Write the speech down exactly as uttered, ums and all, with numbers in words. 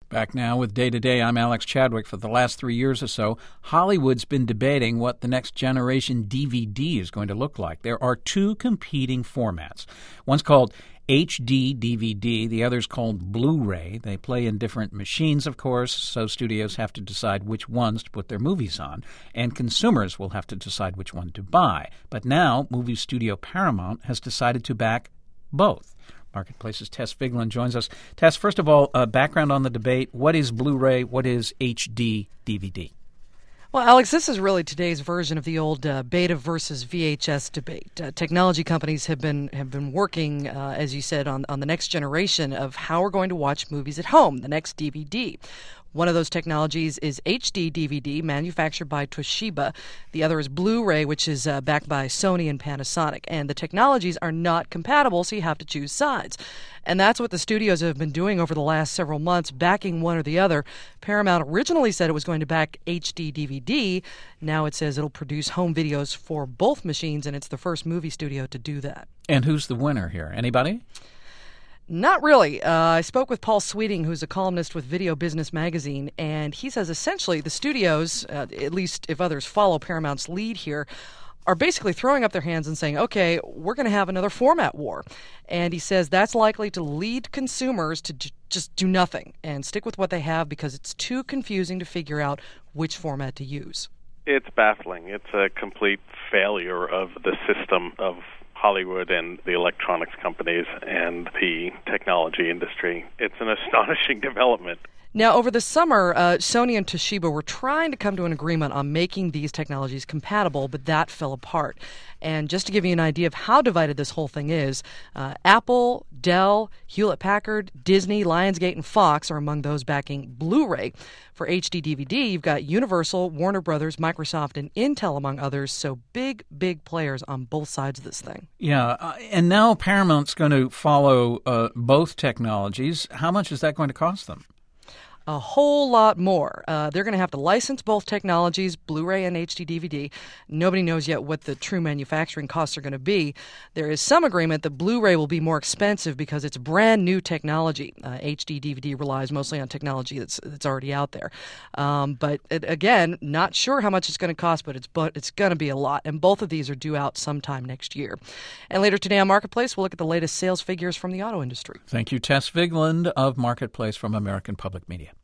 Back now with Day to Day, I'm Alex Chadwick. For the last three years or so, Hollywood's been debating what the next generation D V D is going to look like. There are two competing formats. One's called H D D V D, the other's called Blu-ray. They play in different machines, of course, so studios have to decide which ones to put their movies on, and consumers will have to decide which one to buy. But now, movie studio Paramount has decided to back both. Marketplace's Tess Vigeland joins us. Tess, first of all, uh, background on the debate. What is Blu-ray? What is H D D V D? Well, Alex, this is really today's version of the old uh, beta versus V H S debate. Uh, technology companies have been have been working, uh, as you said, on, on the next generation of how we're going to watch movies at home, the next D V D. One of those technologies is H D D V D, manufactured by Toshiba. The other is Blu-ray, which is uh, backed by Sony and Panasonic. And the technologies are not compatible, so you have to choose sides. And that's what the studios have been doing over the last several months, backing one or the other. Paramount originally said it was going to back H D D V D. Now it says it'll produce home videos for both machines, and it's the first movie studio to do that. And who's the winner here? Anybody? Not really. Uh, I spoke with Paul Sweeting, who's a columnist with Video Business Magazine, and he says essentially the studios, uh, at least if others follow Paramount's lead here, are basically throwing up their hands and saying, okay, we're going to have another format war. And he says that's likely to lead consumers to j- just do nothing and stick with what they have because it's too confusing to figure out which format to use. It's baffling. It's a complete failure of the system of Hollywood and the electronics companies and the technology industry. It's an astonishing development. Now, over the summer, uh, Sony and Toshiba were trying to come to an agreement on making these technologies compatible, but that fell apart. And just to give you an idea of how divided this whole thing is, uh, Apple, Dell, Hewlett-Packard, Disney, Lionsgate, and Fox are among those backing Blu-ray. For H D D V D, you've got Universal, Warner Brothers, Microsoft, and Intel, among others, so big, big players on both sides of this thing. Yeah, uh, and now Paramount's going to follow uh, both technologies. How much is that going to cost them? A whole lot more. Uh, they're going to have to license both technologies, Blu-ray and H D D V D. Nobody knows yet what the true manufacturing costs are going to be. There is some agreement that Blu-ray will be more expensive because it's brand new technology. Uh, H D D V D relies mostly on technology that's that's already out there. Um, but it, again, not sure how much it's going to cost, but it's but it's going to be a lot. And both of these are due out sometime next year. And later today on Marketplace, we'll look at the latest sales figures from the auto industry. Thank you, Tess Vigeland of Marketplace from American Public Media.